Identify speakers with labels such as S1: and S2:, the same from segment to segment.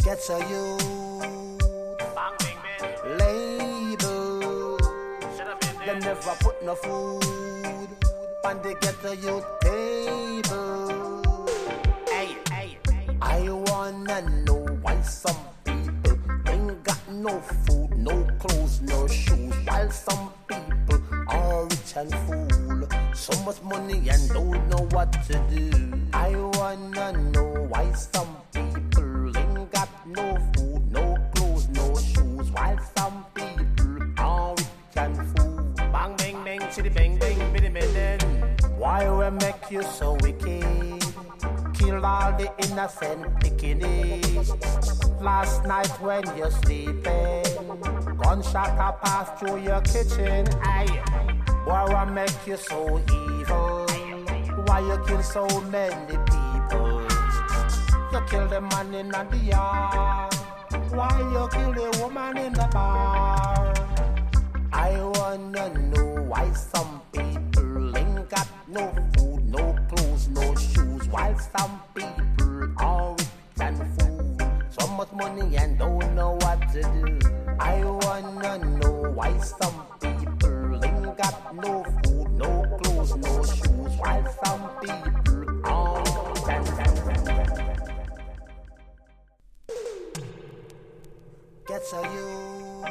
S1: Gets a youth label. They never put no food on the ghetto youth table. Hey, I wanna know why some people ain't got no food, no clothes, no shoes, while some people are rich and full, so much money and don't know what to do. I wanna know why some people ain't got no food, no clothes, no shoes, while some people are rich and full. Bang, bang, bang, chitty, bang, bang, bitty, bitty. Why we make you so wicked? Kill all the innocent pickaninnies. Last night when you're sleeping, gunshot a pass through your kitchen. Aye. Why we make you so evil? Why you kill so many people? You kill the man in the yard. Why you kill the woman in the bar? I wanna know why some people ain't got no food, no clothes, no shoes, while some people are rich and full, so much money and don't know what to do. I wanna know why some people ain't got no food, no clothes, no shoes, while some people are rich and full. Gets a youth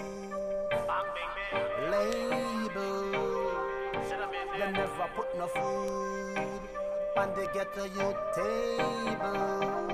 S1: label. They never put no food on the ghetto youth table.